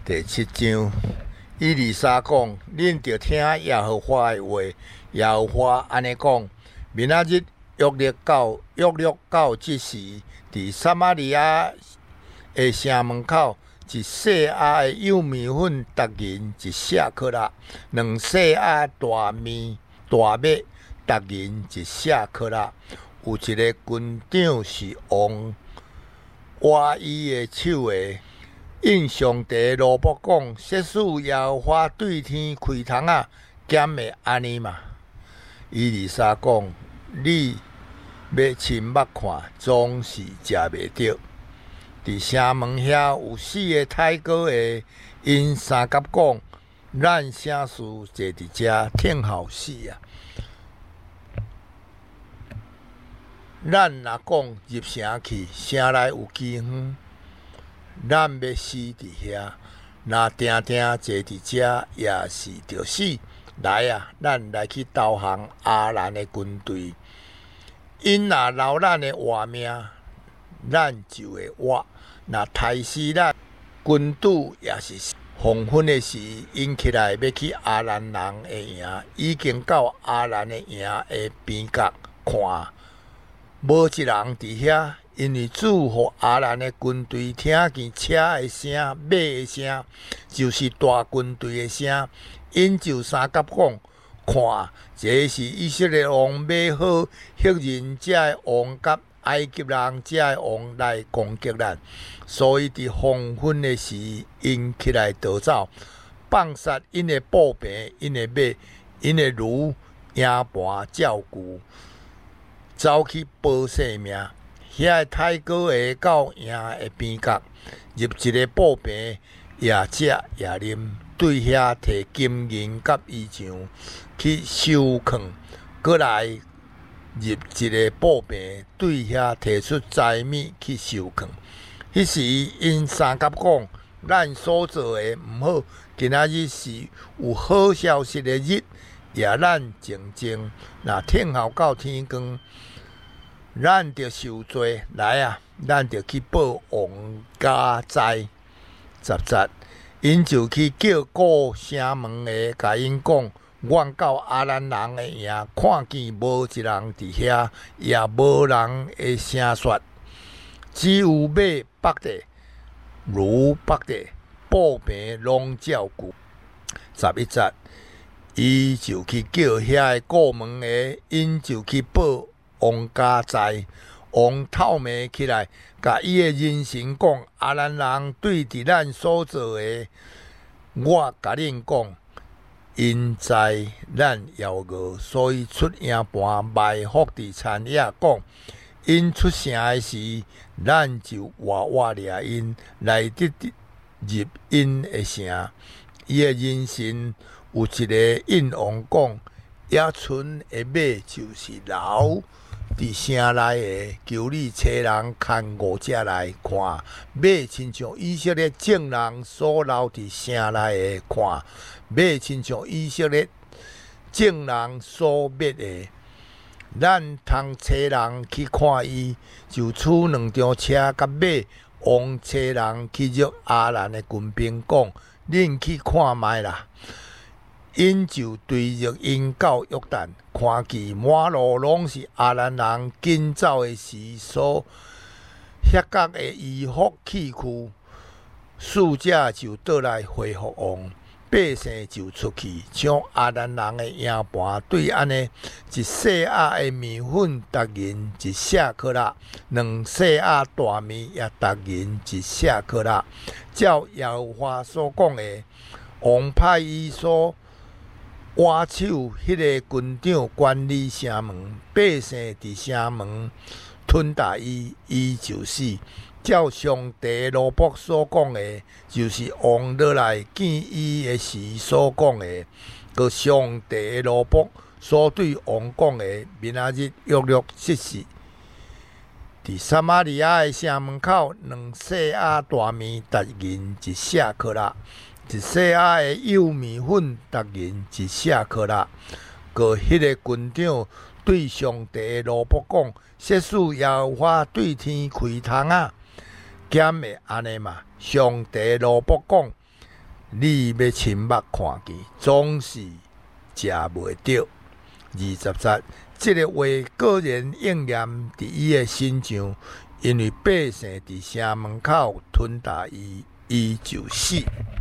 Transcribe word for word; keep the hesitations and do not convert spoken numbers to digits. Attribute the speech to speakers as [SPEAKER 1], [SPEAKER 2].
[SPEAKER 1] 第七章，以利沙讲：恁着听耶和华的话。耶和华安尼讲：明仔日约略到约略到即时，伫撒玛利亚的城门口，一细仔的幼米粉，逐人一舍克拉；两细仔大面大麦，逐人一舍克拉。有一个军长是王挖伊的手的。应上帝罗卜讲：设使耶和华对天开窗啊，减会安尼嘛？以利沙讲：你要亲目看，总是食袂着。伫城门遐有四个太高的，因三甲讲：咱啥事坐伫遮听候死啊！咱若讲入城去，城内有饥荒。咱要死伫遐，若定定坐伫遮，也是着死。来啊，咱来去投降亚兰的军队。因若留咱的活命，咱就会活；若杀死咱，军队也是黄昏的时，因起来要去亚兰人的营，已经到亚兰的营的边角看，无一人伫遐。因为主互亚兰的军队听见车的声、马的声，就是大军队的声。因就三甲讲：看，这是以色列王买好赫人遮的王甲埃及人遮的王来攻击咱，所以伫黄昏的时，因起来逃走，放杀因的步兵、因的马、因的驴、羊盘照顾，走去保性命。遐个太高下到营的边角，入一个步兵，也食也啉，对遐摕金银甲衣裳去收藏，过来入一个步兵，对遐摕出财物去收藏。迄时因三甲讲：咱所做的毋好，今仔日是有好消息的日，也咱静静，若听候到天光。咱着受罪，来啊！咱着去报王家灾。十节，因就去叫过城门的，甲因讲：阮到亚兰人的营，看见无一人伫遐，也无人的声说，只有马北地、驴北地，步兵拢照顾。十一节，伊就去叫遐个过门的，因就去报。王家在王透明起来，甲伊的人神讲：亚兰人对伫咱所做的，我甲恁讲，因知咱妖恶，所以出营盘埋伏伫田野，讲因出城的时，咱就活活掠因，来得入因的城。伊的人神有一个应王讲：野村的马就是老。伫城内的，求你找人牵五只来看，马亲像以色列众人所留伫城内的看，马亲像以色列众人所灭的。咱通找人去看伊，就取两张车甲马，王找人去约亚兰的军兵，讲：恁去看卖啦。因就对着因到约旦，看见满路拢是亚兰人紧走的时所遐角的衣服器躯，使者就倒来回复王，百姓就出去将亚兰人的营盘对安尼，一细仔的面粉，逐人一舍克拉；两细仔大面也逐人一舍克拉。照耶和华所讲的，王派伊所挖手迄个军长管理城门，百姓伫城门吞打伊，伊就死。照上帝罗卜所讲的，就是王落来见伊的时所讲的，个上帝罗卜所对王讲的，明仔日约略实施。伫撒玛利亚的城门口，两细仔大面，逐人一舍克拉。一细仔的幼米粉，逐人一舍克拉。个迄个军长对上帝的罗卜讲：设使耶和华对天开窗啊，减会安尼嘛？上帝罗卜讲： 你要亲目看见，总是食袂着。二十节，这个话果然应验伫伊的身上，因为百姓伫城门口吞大伊，伊就死。